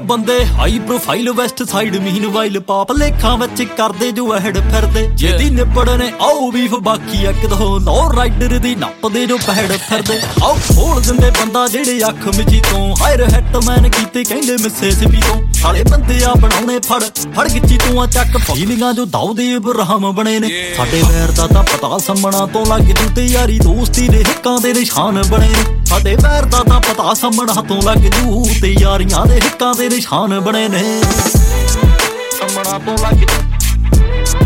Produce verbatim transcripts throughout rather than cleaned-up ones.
ਬੰਦੇ high profile west side meanwhile ਪਾਪ ਲੇਖਾਂ ਵਿੱਚ ਕਰਦੇ ਜੋ ਐਡ ਫਿਰਦੇ ਜਿਹਦੀ ਨਿਪੜ ਨੇ ਆਓ ਵੀਫ ਬਾਕੀ ਇੱਕ ਦੋ ਲੋ ਰਾਈਡਰ ਦੀ ਨੱਪਦੇ ਜੋ ਪੈੜ ਫਿਰਦੇ ਆਓ ਖੋਲ ਦਿੰਦੇ ਬੰਦਾ ਜਿਹੜੇ ਅੱਖ ਮਿਚੀ ਤੋਂ ਹਾਇਰ ਹੈਟਮੈਨ ਕੀਤੇ ਕਹਿੰਦੇ ਮਿੱਸੇ ਸਿਪੀ ਤੋਂ ਸਾਲੇ ਬੰਦੇ ਆ ਬਣਾਉਣੇ ਫੜ ਫੜ ਗਿੱਚੀ ਤੂੰ ਆ ਚੱਕ ਫੀਲਿੰਗਾਂ ਜੋ ਦਾਊਦੇ ਇਬਰਾਹਿਮ ਬਣੇ ਨੇ ਸਾਡੇ ਵੈਰ ਦਾ ਤਾਂ ਪਤਾ ਸੰਮਣਾ ਤੋਂ ਲੱਗ ਜੂ ਤੇ ਯਾਰੀ ਦੋਸਤੀ ਦੇ ਹਿੱਕਾਂ ਦੇ ਨਿਸ਼ਾਨ ਬਣੇ ਨੇ ਸਾਡੇ ਵੈਰ ਦਾ ਤਾਂ ਪਤਾ ਸੰਮਣਾ ਤੋਂ ਲੱਗ ਜੂ ਤੇ ਯਾਰੀਆਂ ਦੇ ਹਿੱਕਾਂ ਦੇ ਨਿਸ਼ਾਨ ਬਣੇ ਨੇ ਸੰਮਣਾ ਤੋਂ ਲੱਗ ਜੂ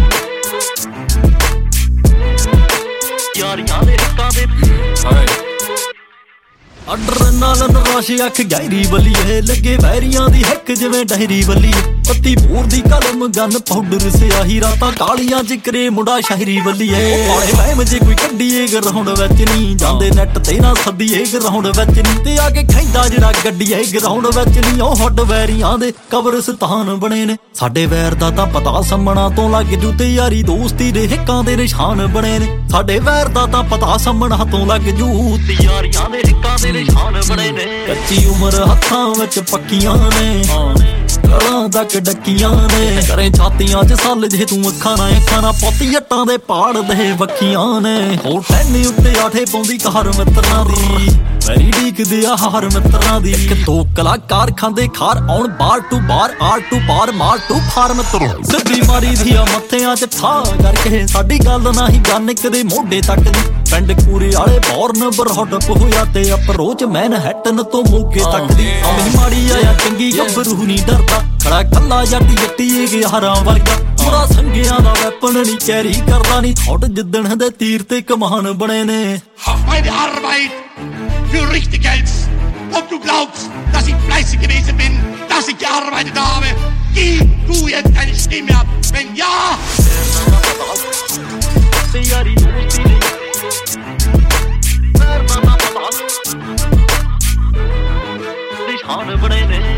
ਯਾਰੀਆਂ ਦੇ ਹਿੱਕਾਂ ਦੇ ਅਡਰ ਨਾਲ ਨਰਾਸ਼ ਅੱਖ ਗਹਿਰੀ ਬੱਲੀਏ ਲੱਗੇ ਵੈਰੀਆਂ ਦੀ ਹੱਕ ਜਿਵੇਂ ਡਹਿਰੀ ਬੱਲੀ ਪੱਤੀ ਬੂਰ ਦੀ ਕਲਮ ਗਨ ਪਾਊਡਰ ਸਿਆਹੀ ਰਾਤਾਂ ਕਾਲੀਆਂ ਜਿਕਰੇ ਮੁੰਡਾ ਸ਼ਹਿਰੀ ਬੱਲੀਏ ਔਲੇ ਵਹਿਮ ਜੇ ਕੋਈ ਕੱਢੀਏ ਗਰਾਉਂਡ ਵਿੱਚ ਨਹੀਂ ਜਾਂਦੇ ਨੈਟ ਤੇ ਨਾ ਸੱਦੀਏ ਗਰਾਉਂਡ ਵਿੱਚ ਨਹੀਂ ਤੇ ਆ ਕੇ ਖੈਂਦਾ ਜਿਹੜਾ ਗੱਡੀਏ ਗਰਾਉਂਡ ਵਿੱਚ ਨਹੀਂ ਉਹ ਹੱਡ ਵੈਰੀਆਂ ਦੇ ਕਬਰਸਤਾਨ ਬਣੇ ਨੇ ਸਾਡੇ ਵੈਰ ਦਾ ਤਾਂ ਪਤਾ ਸੰਮਣਾ ਤੋਂ ਲੱਗ ਜੂ ਤੇ ਯਾਰੀ ਦੋਸਤੀ ਦੇ ਹਿੱਕਾਂ ਦੇ ਨਿਸ਼ਾਨ ਬਣੇ ਨੇ ਸਾਡੇ ਵੈਰ ਦਾ ਤਾਂ ਪਤਾ ਸੰਮਣਾ ਤੋਂ ਲੱਗ ਜੂ ਤੇ ਯਾਰੀਆਂ ਦੇ ਹਿੱਕਾਂ ਦੇ ਨਿਸ਼ਾਨ ਬਣੇ ਨੇ ਕੱਚੀ ਉਮਰ ਹੱਥਾਂ ਵਿੱਚ ਪੱਕੀਆਂ ਨੇ ਗਲਾਂ ਤੱਕ ਡੱਕੀਆਂ ਨੇ ਕਰੇ ਛਾਤੀਆਂ ਚ ਸੱਲ ਜੇ ਤੂੰ ਅੱਖਾਂ ਨਾ ਅੱਖਾਂ ਨਾ ਪੋਤੀ ਜੱਟਾਂ ਦੇ ਪਾੜ ਦੇ ਵੱਖੀਆਂ ਨੇ ਹੋ ਟੈਨੀ ਉੱਤੇ ਆਠੇ ਪਾਉਂਦੀ ਕਾਰ ਮਿੱਤਰਾਂ ਦੀ ਵੈਰੀ ਡੀਕਦੇ ਆ ਹਾਰ ਮਿੱਤਰਾਂ ਦੀ ਇੱਕ ਦੋ ਕਲਾਕਾਰ ਖਾਂਦੇ ਖਾਰ ਆਉਣ ਬਾਰ ਟੂ ਬਾਰ ਆਰ ਟੂ ਬਾਰ ਮਾਰ ਟੂ ਫਾਰ ਮਿੱਤਰੋ ਸਿੱਧੀ ਮਾਰੀ ਦੀ ਆ ਮੱਥਿਆਂ ਚ ਠਾ ਕਰਕੇ ਸਾਡੀ ਗੱਲ ਨਾ ਹੀ ਗੰਨ ਕਦੇ ਮੋਢੇ ਤੱਕ ਦੀ ਪਿੰਡ ਕੂਰੇ ਵਾਲੇ ਬੌਰਨ ਬਰਹੱਡ ਹੋਇਆ ਤੇ ਅਪਰੋਚ ਮੈਨਹੈਟਨ ਤੋਂ ਮੋਗੇ ਤੱਕ ਦੀ ਆਮੀ ਮਾੜੀ ਆਇਆ ਚੰਗੀ ਗੱਭਰੂ ਨਹੀਂ ਡਰਦਾ ਖੜਾ ਕੱਲਾ ਜੱਟ ਜੱਟੀਏ ਗਿਆਰਾਂ ਵਰਗਾ ਪੂਰਾ ਸੰਗਿਆਂ ਦਾ ਵੈਪਨ ਨਹੀਂ ਕੈਰੀ ਕਰਦਾ ਨਹੀਂ ਥੋਟ ਜਿੱਦਣ ਦੇ ਤੀਰ ਤੇ ਕਮਾਨ ਬਣੇ ਨੇ für richtig Geld. Ob du glaubst, dass ich fleißig gewesen bin, dass ich gearbeitet habe, gib du jetzt deine Stimme ab. Wenn ja... ਨਿਸ਼ਾਨ ਬਣੇ ਨੇ